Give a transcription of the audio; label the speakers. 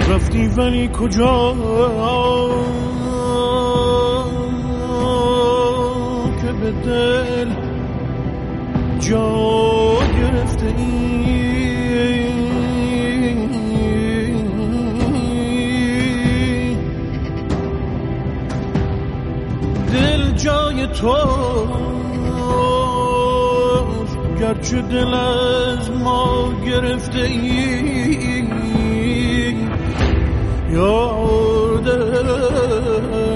Speaker 1: رفتی ولی کجا که به دل جا گرفته ای، دل جای تو گرچه دل از ما گرفته ای، یاد